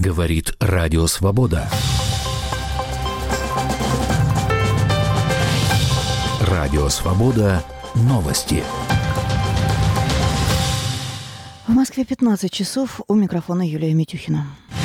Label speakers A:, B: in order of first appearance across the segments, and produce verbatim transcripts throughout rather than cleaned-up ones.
A: Говорит Радио Свобода. Радио Свобода. Новости.
B: В Москве пятнадцать часов. У микрофона Юлия Митюхина.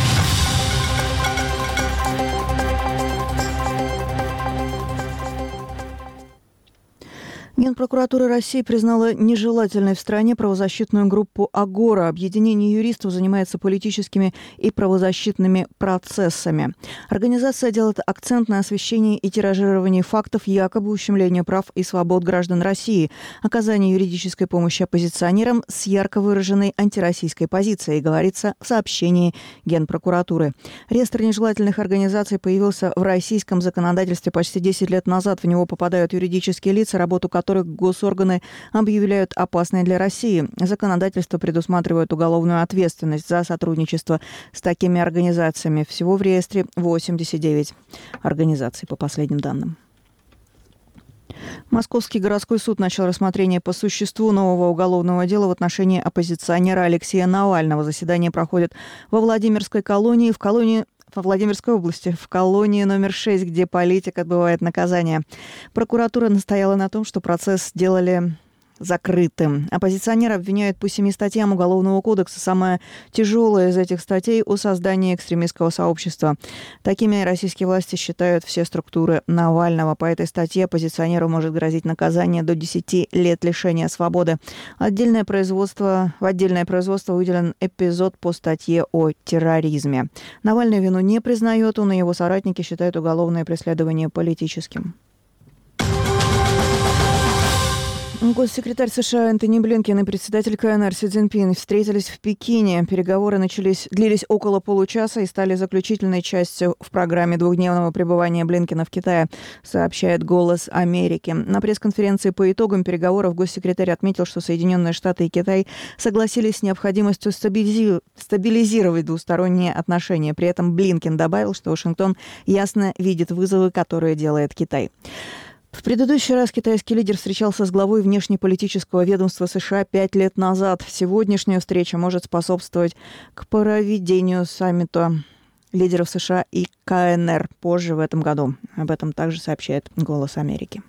B: Генпрокуратура России признала нежелательной в стране правозащитную группу «Агора». Объединение юристов занимается политическими и правозащитными процессами. Организация делает акцент на освещении и тиражировании фактов якобы ущемления прав и свобод граждан России, оказании юридической помощи оппозиционерам с ярко выраженной антироссийской позицией, говорится в сообщении Генпрокуратуры. Реестр нежелательных организаций появился в российском законодательстве почти десять лет назад. В него попадают юридические лица, работу которых госорганы объявляют опасной для России. Законодательство предусматривает уголовную ответственность за сотрудничество с такими организациями. Всего в реестре восемьдесят девять организаций, по последним данным. Московский городской суд начал рассмотрение по существу нового уголовного дела в отношении оппозиционера Алексея Навального. Заседание проходит во Владимирской колонии, в колонии во Владимирской области, в колонии номер шесть, где политик отбывает наказание. Прокуратура настояла на том, что процесс сделали закрытым. Оппозиционера обвиняют по семи статьям Уголовного кодекса. Самая тяжелая из этих статей – о создании экстремистского сообщества. Такими российские власти считают все структуры Навального. По этой статье оппозиционеру может грозить наказание до десяти лет лишения свободы. Отдельное производство, в отдельное производство выделен эпизод по статье о терроризме. Навальный вину не признает, он и его соратники считают уголовное преследование политическим. Госсекретарь США Энтони Блинкен и председатель КНР Си Цзиньпин встретились в Пекине. Переговоры начались, длились около получаса и стали заключительной частью в программе двухдневного пребывания Блинкена в Китае, сообщает «Голос Америки». На пресс-конференции по итогам переговоров госсекретарь отметил, что Соединенные Штаты и Китай согласились с необходимостью стабилизи... стабилизировать двусторонние отношения. При этом Блинкен добавил, что Вашингтон ясно видит вызовы, которые делает Китай. В предыдущий раз китайский лидер встречался с главой внешнеполитического ведомства США пять лет назад. Сегодняшняя встреча может способствовать к проведению саммита лидеров США и КНР позже в этом году. Об этом также сообщает «Голос Америки».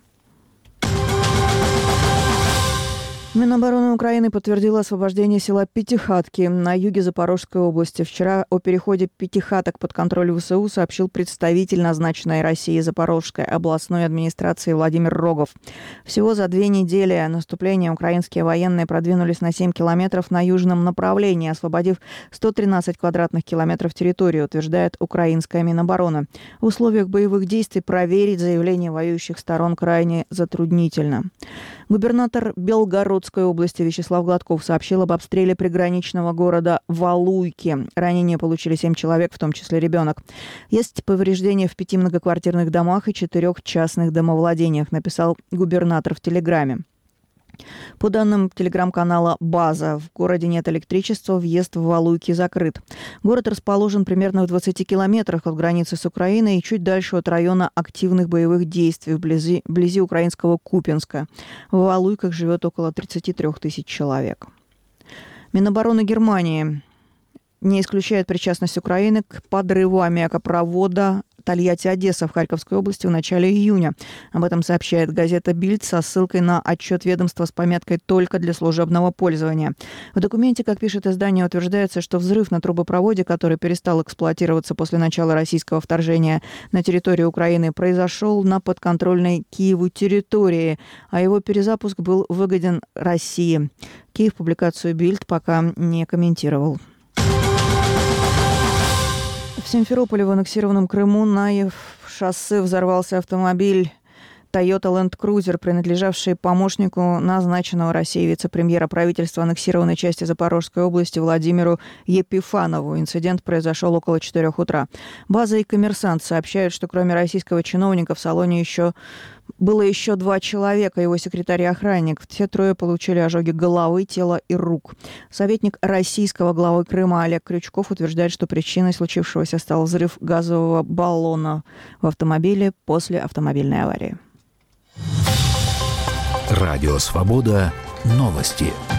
B: Минобороны Украины подтвердила освобождение села Пятихатки на юге Запорожской области. Вчера о переходе Пятихаток под контроль ВСУ сообщил представитель назначенной России Запорожской областной администрации Владимир Рогов. Всего за две недели наступления украинские военные продвинулись на семь километров на южном направлении, освободив сто тринадцать квадратных километров территории, утверждает украинская Минобороны. В условиях боевых действий проверить заявления воюющих сторон крайне затруднительно. Губернатор Белгородской области Вячеслав Гладков сообщил об обстреле приграничного города Валуйки. Ранения получили семь человек, в том числе ребенок. Есть повреждения в пяти многоквартирных домах и четырех частных домовладениях, написал губернатор в Телеграме. По данным телеграм-канала «База», в городе нет электричества, въезд в Валуйки закрыт. Город расположен примерно в двадцати километрах от границы с Украиной и чуть дальше от района активных боевых действий, вблизи, вблизи украинского Купянска. В Валуйках живет около тридцати трёх тысяч человек. Минобороны Германии не исключает причастность Украины к подрыву аммиакопровода Тольятти-Одесса в Харьковской области в начале июня. Об этом сообщает газета «Бильд» со ссылкой на отчет ведомства с пометкой «Только для служебного пользования». В документе, как пишет издание, утверждается, что взрыв на трубопроводе, который перестал эксплуатироваться после начала российского вторжения на территорию Украины, произошел на подконтрольной Киеву территории, а его перезапуск был выгоден России. Киев публикацию «Бильд» пока не комментировал. В Симферополе в аннексированном Крыму на шоссе взорвался автомобиль Toyota Land Cruiser, принадлежавший помощнику назначенного Россией вице-премьера правительства аннексированной части Запорожской области Владимиру Епифанову. Инцидент произошел около четырех утра. «База» и «Коммерсант» сообщают, что кроме российского чиновника в салоне еще было еще два человека, его секретарь и охранник. Все трое получили ожоги головы, тела и рук. Советник российского главы Крыма Олег Крючков утверждает, что причиной случившегося стал взрыв газового баллона в автомобиле после автомобильной аварии.
A: Радио Свобода. Новости.